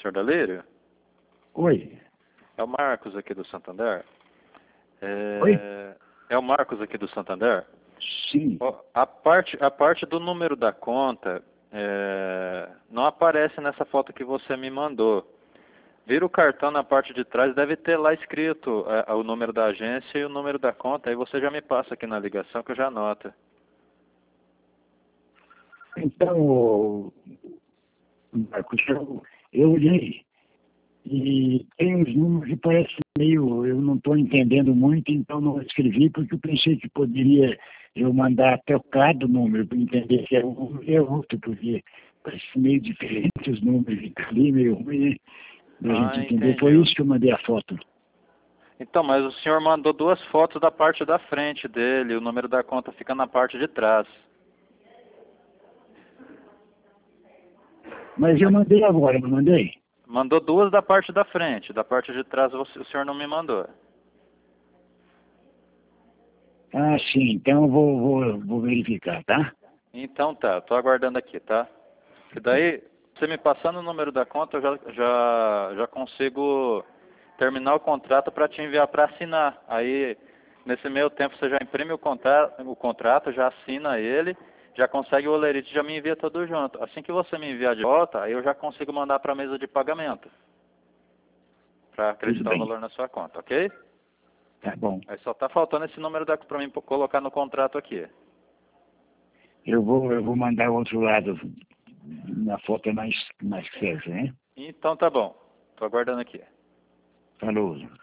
senhor Dalírio? Oi. É o Marcos aqui do Santander? Oi? É o Marcos aqui do Santander? Sim. A parte do número da conta não aparece nessa foto que você me mandou. Vira o cartão na parte de trás, deve ter lá escrito o número da agência e o número da conta. Aí você já me passa aqui na ligação que eu já anoto. Então, Marcos, eu olhei e tem uns números que parecem meio, eu não estou entendendo muito, então não escrevi, porque eu pensei que poderia eu mandar trocar do número para entender se é um ou é outro, porque parece meio diferente os números, fica ali meio ruim, né? A gente entender. Foi Entendi. isso que eu mandei a foto. Então, mas o senhor mandou 2 fotos da parte da frente dele, o número da conta fica na parte de trás. Mas eu mandei agora, não mandei? Mandou 2 da parte da frente, da parte de trás o senhor não me mandou. Ah, sim, então eu vou verificar, tá? Então tá, tô aguardando aqui, tá? E daí, você me passando o número da conta, eu já consigo terminar o contrato para te enviar para assinar. Aí, nesse meio tempo, você já imprime o contrato, já assina ele, já consegue o olerite e já me envia tudo junto. Assim que você me enviar de volta, aí eu já consigo mandar para a mesa de pagamento, para Tudo acreditar o bem, valor na sua conta, ok? tá bom. Aí só tá faltando esse número para mim colocar no contrato aqui. Eu vou mandar o outro lado, na foto é mais certa, né? Então tá bom, tô aguardando aqui. Falou.